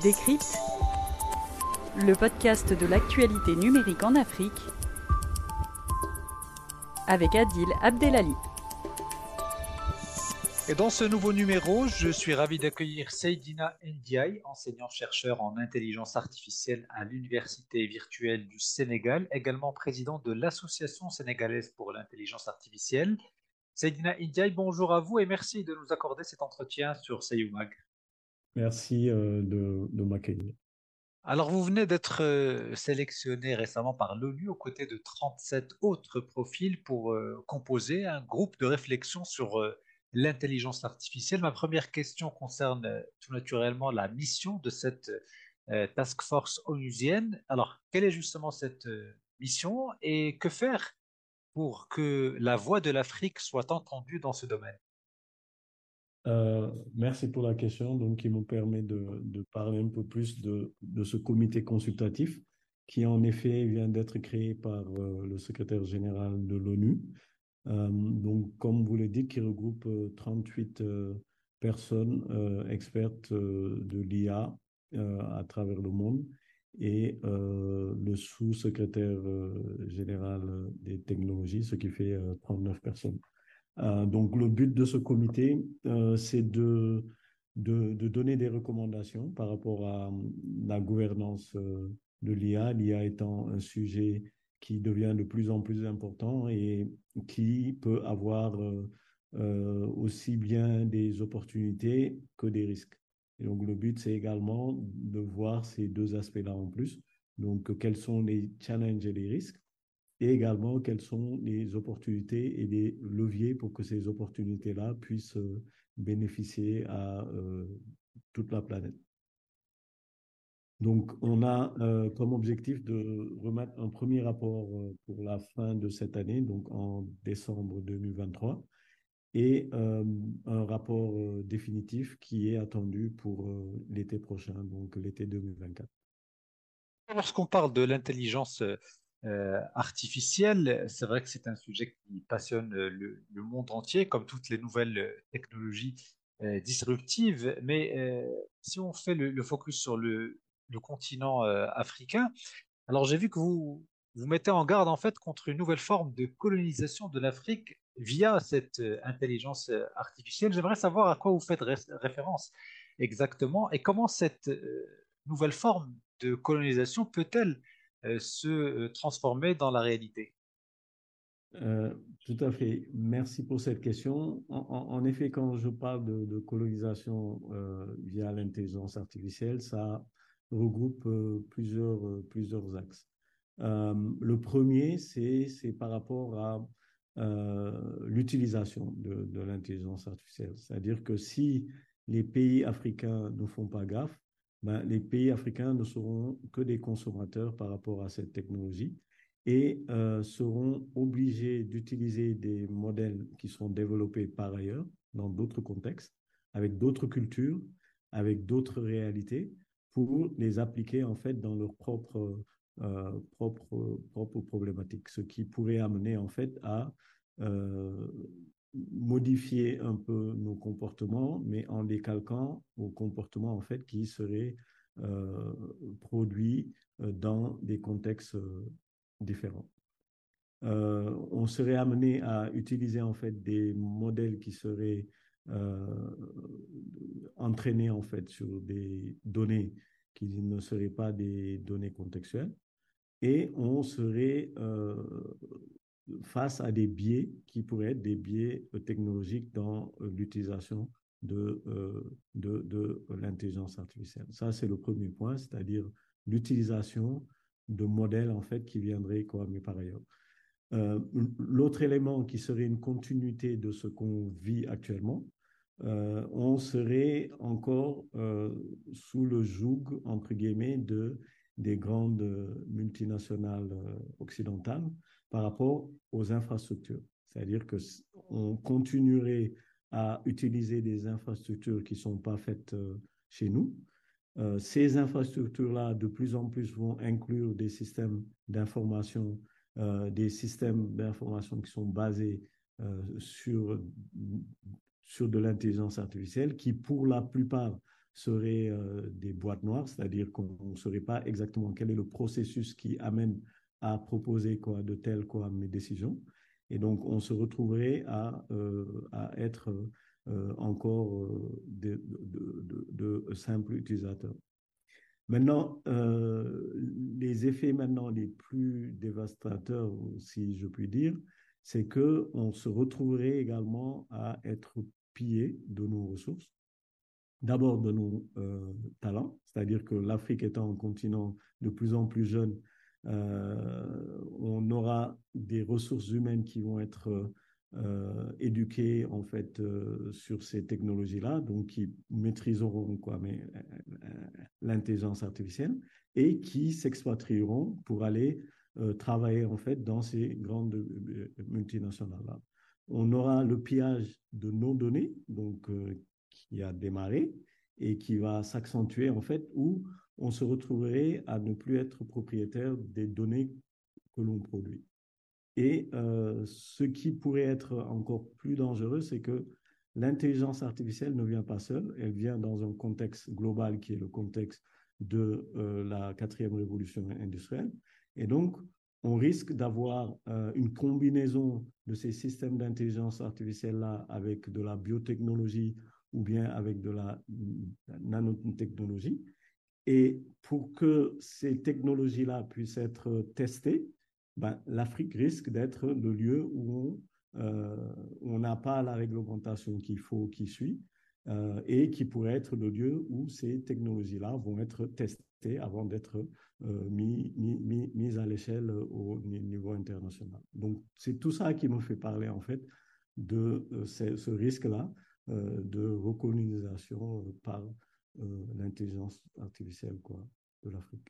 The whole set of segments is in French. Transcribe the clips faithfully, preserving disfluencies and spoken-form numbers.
Décrypte, le podcast de l'actualité numérique en Afrique, avec Adil Abdelali. Et dans ce nouveau numéro, je suis ravi d'accueillir Seydina Ndiaye, enseignant-chercheur en intelligence artificielle à l'Université virtuelle du Sénégal, également président de l'Association sénégalaise pour l'intelligence artificielle. Seydina Ndiaye, bonjour à vous et merci de nous accorder cet entretien sur Seyumag. Merci euh, de, de m'accueillir. Alors, vous venez d'être euh, sélectionné récemment par l'ONU aux côtés de trente-sept autres profils pour euh, composer un groupe de réflexion sur euh, l'intelligence artificielle. Ma première question concerne euh, tout naturellement la mission de cette euh, task force onusienne. Alors, quelle est justement cette euh, mission et que faire pour que la voix de l'Afrique soit entendue dans ce domaine? Euh, merci pour la question, donc qui me permet de, de parler un peu plus de, de ce comité consultatif qui en effet vient d'être créé par euh, le secrétaire général de l'ONU. Euh, donc, comme vous le dites, qui regroupe euh, trente-huit euh, personnes euh, expertes euh, de l'I A euh, à travers le monde et euh, le sous-secrétaire euh, général des technologies, ce qui fait euh, trente-neuf personnes. Euh, donc, le but de ce comité, euh, c'est de, de, de donner des recommandations par rapport à euh, la gouvernance euh, de l'I A, l'I A étant un sujet qui devient de plus en plus important et qui peut avoir euh, euh, aussi bien des opportunités que des risques. Et donc, le but, c'est également de voir ces deux aspects-là en plus. Donc, quels sont les challenges et les risques? Et également, quelles sont les opportunités et les leviers pour que ces opportunités-là puissent euh, bénéficier à euh, toute la planète. Donc, on a euh, comme objectif de remettre un premier rapport euh, pour la fin de cette année, donc en décembre deux mille vingt-trois, et euh, un rapport euh, définitif qui est attendu pour euh, l'été prochain, donc l'été deux mille vingt-quatre. Lorsqu'on parle de l'intelligence euh, euh, artificielle, c'est vrai que c'est un sujet qui passionne euh, le, le monde entier, comme toutes les nouvelles euh, technologies euh, disruptives. Mais euh, si on fait le, le focus sur le, le continent euh, africain, alors j'ai vu que vous vous mettez en garde en fait contre une nouvelle forme de colonisation de l'Afrique via cette euh, intelligence euh, artificielle. J'aimerais savoir à quoi vous faites ré- référence exactement et comment cette euh, nouvelle forme de colonisation peut-elle euh, se euh, transformer dans la réalité? Euh, tout à fait. Merci pour cette question. En, en- en effet, quand je parle de, de colonisation euh, via l'intelligence artificielle, ça regroupe euh, plusieurs, euh, plusieurs axes. Euh, le premier, c'est, c'est par rapport à euh, l'utilisation de, de l'intelligence artificielle. C'est-à-dire que si les pays africains ne font pas gaffe, ben, les pays africains ne seront que des consommateurs par rapport à cette technologie et euh, seront obligés d'utiliser des modèles qui sont développés par ailleurs, dans d'autres contextes, avec d'autres cultures, avec d'autres réalités, pour les appliquer en fait dans leurs propres, euh, propres, propres problématiques, ce qui pourrait amener en fait à euh, modifier un peu nos comportements, mais en les calquant aux comportements en fait qui seraient euh, produits euh, dans des contextes euh, différents. Euh, on serait amené à utiliser en fait des modèles qui seraient euh, entraînés en fait sur des données qui ne seraient pas des données contextuelles et on serait euh, face à des biais qui pourraient être des biais euh, technologiques dans euh, l'utilisation de, euh, de, de l'intelligence artificielle. Ça, c'est le premier point, c'est-à-dire l'utilisation de modèles en fait qui viendraient coammer par ailleurs. Euh, L'autre élément qui serait une continuité de ce qu'on vit actuellement, euh, on serait encore euh, sous le joug, entre guillemets, de, des grandes multinationales euh, occidentales par rapport aux infrastructures. C'est-à-dire que on continuerait à utiliser des infrastructures qui ne sont pas faites euh, chez nous. Euh, ces infrastructures-là, de plus en plus, vont inclure des systèmes d'information, euh, des systèmes d'information qui sont basés euh, sur, sur de l'intelligence artificielle, qui, pour la plupart, seraient euh, des boîtes noires, c'est-à-dire qu'on ne saurait pas exactement quel est le processus qui amène à proposer quoi, de telles quoi, mes décisions. Et donc, on se retrouverait à, euh, à être euh, encore euh, de, de, de, de simples utilisateurs. Maintenant, euh, les effets maintenant les plus dévastateurs, si je puis dire, c'est que on se retrouverait également à être pillé de nos ressources. D'abord de nos euh, talents, c'est-à-dire que l'Afrique étant un continent de plus en plus jeune, euh, on aura des ressources humaines qui vont être euh, éduquées en fait euh, sur ces technologies-là, donc qui maîtriseront quoi, mais euh, l'intelligence artificielle et qui s'expatrieront pour aller euh, travailler en fait dans ces grandes euh, multinationales-là. On aura le pillage de nos données, donc euh, qui a démarré et qui va s'accentuer en fait, où on se retrouverait à ne plus être propriétaire des données que l'on produit. Et euh, ce qui pourrait être encore plus dangereux, c'est que l'intelligence artificielle ne vient pas seule, elle vient dans un contexte global qui est le contexte de euh, la quatrième révolution industrielle. Et donc, on risque d'avoir euh, une combinaison de ces systèmes d'intelligence artificielle-là avec de la biotechnologie ou bien avec de la nanotechnologie. Et pour que ces technologies-là puissent être testées, ben, l'Afrique risque d'être le lieu où on euh, on n'a pas la réglementation qu'il faut, qui suit, euh, et qui pourrait être le lieu où ces technologies-là vont être testées avant d'être euh, mis, mis, mis, mis à l'échelle au niveau international. Donc, c'est tout ça qui me fait parler, en fait, de euh, ce, ce risque-là euh, de recolonisation euh, par euh, l'intelligence artificielle quoi, de l'Afrique.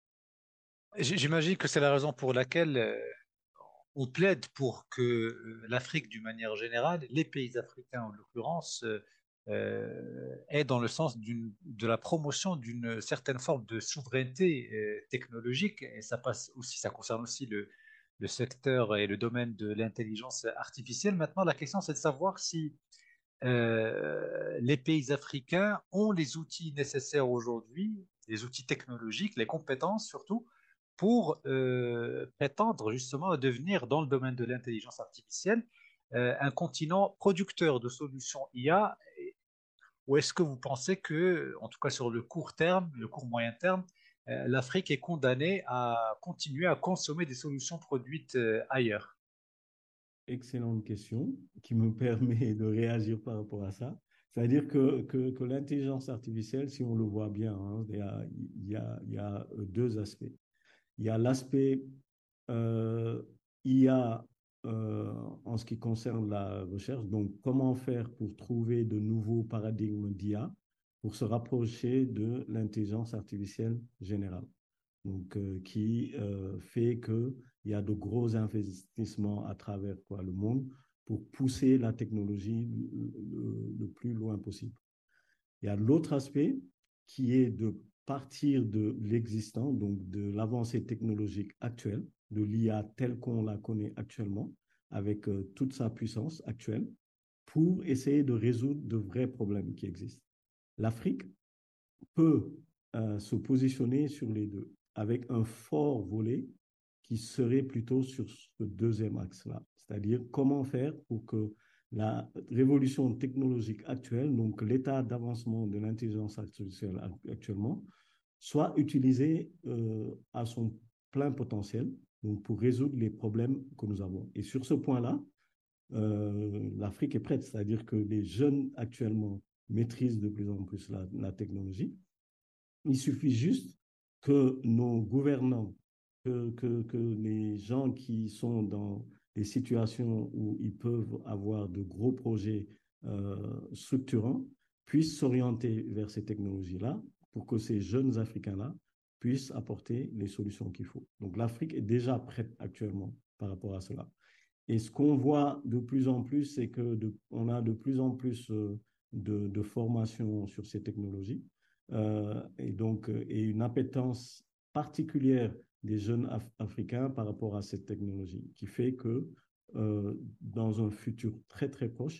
J- J'imagine que c'est la raison pour laquelle euh, on plaide pour que euh, l'Afrique, d'une manière générale, les pays africains en l'occurrence, euh, euh, aient dans le sens d'une, de la promotion d'une certaine forme de souveraineté euh, technologique. Et ça passe aussi, ça concerne aussi le, le secteur et le domaine de l'intelligence artificielle. Maintenant, la question, c'est de savoir si euh, les pays africains ont les outils nécessaires aujourd'hui, les outils technologiques, les compétences surtout, pour euh, prétendre justement à devenir, dans le domaine de l'intelligence artificielle, euh, un continent producteur de solutions I A. Ou est-ce que vous pensez que, en tout cas sur le court terme, le court moyen terme, euh, l'Afrique est condamnée à continuer à consommer des solutions produites euh, ailleurs? Excellente question qui me permet de réagir par rapport à ça. C'est-à-dire que, que, que l'intelligence artificielle, si on le voit bien, hein, il y a, il y a, il y a deux aspects. Il y a l'aspect euh, I A euh, en ce qui concerne la recherche. Donc, comment faire pour trouver de nouveaux paradigmes d'I A pour se rapprocher de l'intelligence artificielle générale. Donc, euh, qui euh, fait qu'il y a de gros investissements à travers quoi, le monde pour pousser la technologie le, le, le plus loin possible. Il y a l'autre aspect qui est de partir de l'existant, donc de l'avancée technologique actuelle, de l'I A telle qu'on la connaît actuellement, avec euh, toute sa puissance actuelle, pour essayer de résoudre de vrais problèmes qui existent. L'Afrique peut euh, se positionner sur les deux, avec un fort volet qui serait plutôt sur ce deuxième axe-là, c'est-à-dire comment faire pour que la révolution technologique actuelle, donc l'état d'avancement de l'intelligence artificielle actuellement, soit utilisé euh, à son plein potentiel, donc pour résoudre les problèmes que nous avons. Et sur ce point-là, euh, l'Afrique est prête, c'est-à-dire que les jeunes actuellement maîtrisent de plus en plus la, la technologie. Il suffit juste que nos gouvernants, que, que, que les gens qui sont dans des situations où ils peuvent avoir de gros projets euh, structurants puissent s'orienter vers ces technologies-là pour que ces jeunes Africains-là puissent apporter les solutions qu'il faut. Donc l'Afrique est déjà prête actuellement par rapport à cela. Et ce qu'on voit de plus en plus, c'est que de, on a de plus en plus euh, de, de formations sur ces technologies euh, et donc euh, et une appétence particulière des jeunes Af africains par rapport à cette technologie, qui fait que euh, dans un futur très très proche,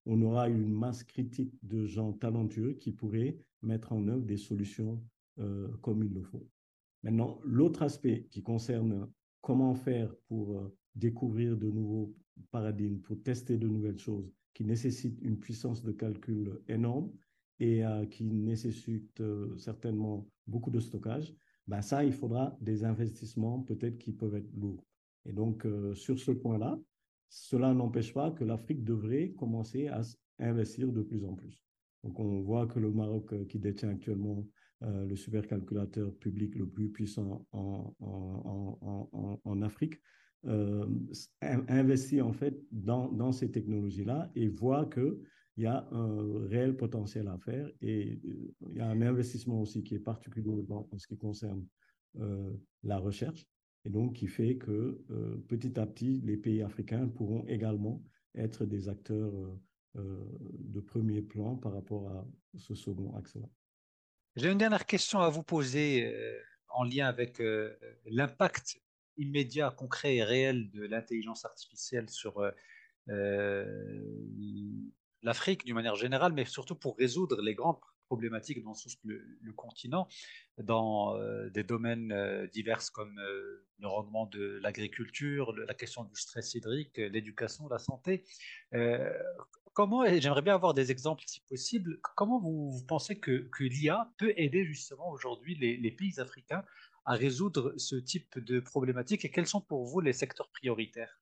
on aura une masse critique de gens talentueux qui pourraient mettre en œuvre des solutions euh, comme il le faut. Maintenant, l'autre aspect qui concerne comment faire pour euh, découvrir de nouveaux paradigmes, pour tester de nouvelles choses qui nécessitent une puissance de calcul énorme et euh, qui nécessitent euh, certainement beaucoup de stockage, ben ça, il faudra des investissements peut-être qui peuvent être lourds. Et donc, euh, sur ce point-là, cela n'empêche pas que l'Afrique devrait commencer à investir de plus en plus. Donc, on voit que le Maroc, euh, qui détient actuellement euh, le supercalculateur public le plus puissant en, en, en, en, en Afrique, euh, investit en fait dans, dans ces technologies-là et voit qu'il y a un réel potentiel à faire. Et euh, il y a un investissement aussi qui est particulier en ce qui concerne euh, la recherche. Et donc, qui fait que euh, petit à petit, les pays africains pourront également être des acteurs euh, euh, de premier plan par rapport à ce second axe-là. J'ai une dernière question à vous poser euh, en lien avec euh, l'impact immédiat, concret et réel de l'intelligence artificielle sur euh, euh, l'Afrique d'une manière générale, mais surtout pour résoudre les grandes problématiques dans le, le continent, dans euh, des domaines euh, divers comme euh, le rendement de l'agriculture, la question du stress hydrique, l'éducation, la santé. Euh, Comment, et j'aimerais bien avoir des exemples si possible, comment vous, vous pensez que, que l'I A peut aider justement aujourd'hui les, les pays africains à résoudre ce type de problématiques et quels sont pour vous les secteurs prioritaires?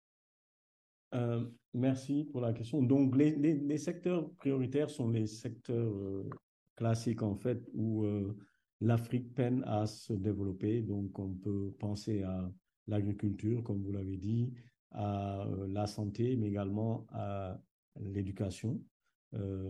Euh, merci pour la question. Donc, les, les, les secteurs prioritaires sont les secteurs euh, classiques, en fait, où euh, l'Afrique peine à se développer. Donc, on peut penser à l'agriculture, comme vous l'avez dit, à euh, la santé, mais également à l'éducation. Euh,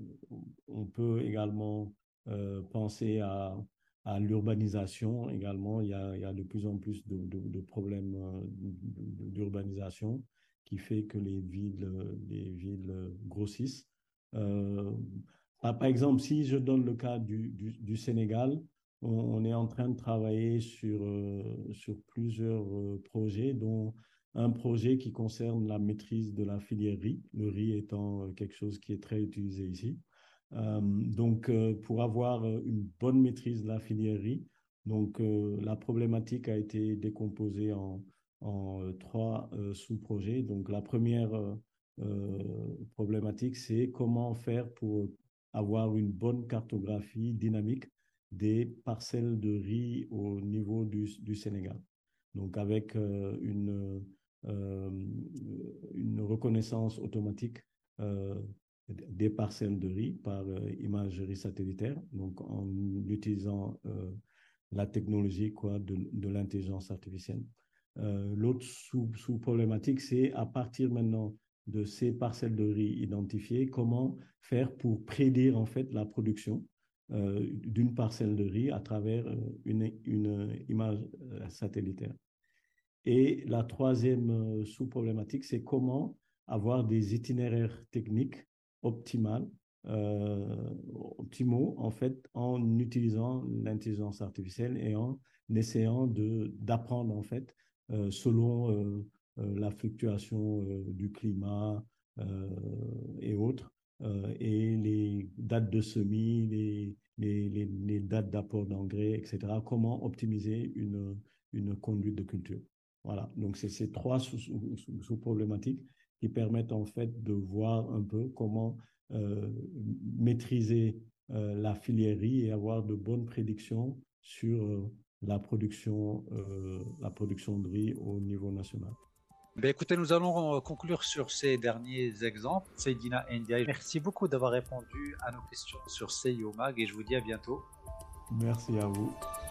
on peut également euh, penser à, à l'urbanisation également. Il y a, il y a de plus en plus de, de, de problèmes euh, d'urbanisation qui fait que les villes, les villes grossissent. Euh, par exemple, si je donne le cas du, du, du Sénégal, on, on, est en train de travailler sur, euh, sur plusieurs euh, projets, dont un projet qui concerne la maîtrise de la filière riz, le riz étant quelque chose qui est très utilisé ici. Euh, donc, euh, pour avoir une bonne maîtrise de la filière riz, donc euh, la problématique a été décomposée en, en euh, trois euh, sous-projets. Donc, la première euh, euh, problématique, c'est comment faire pour avoir une bonne cartographie dynamique des parcelles de riz au niveau du, du Sénégal. Donc, avec euh, une, euh, une reconnaissance automatique euh, des parcelles de riz par euh, imagerie satellitaire, donc en utilisant euh, la technologie quoi, de, de l'intelligence artificielle. Euh, L'autre sous-problématique, sous c'est à partir maintenant de ces parcelles de riz identifiées, comment faire pour prédire en fait la production euh, d'une parcelle de riz à travers une, une image euh, satellitaire. Et la troisième euh, sous-problématique, c'est comment avoir des itinéraires techniques optimales, euh, optimaux, en fait, en utilisant l'intelligence artificielle et en essayant de, d'apprendre, en fait, euh, selon euh, euh, la fluctuation euh, du climat euh, et autres, euh, et les dates de semis, les, les, les, les dates d'apport d'engrais, et cetera. Comment optimiser une, une conduite de culture. Voilà, donc c'est ces trois sous-problématiques sous, sous qui permettent en fait de voir un peu comment euh, maîtriser euh, la filiérie et avoir de bonnes prédictions sur euh, la production, euh, la production de riz au niveau national. Ben écoutez, nous allons conclure sur ces derniers exemples. Seydina Ndiaye, merci beaucoup d'avoir répondu à nos questions sur C I O Mag et je vous dis à bientôt. Merci à vous.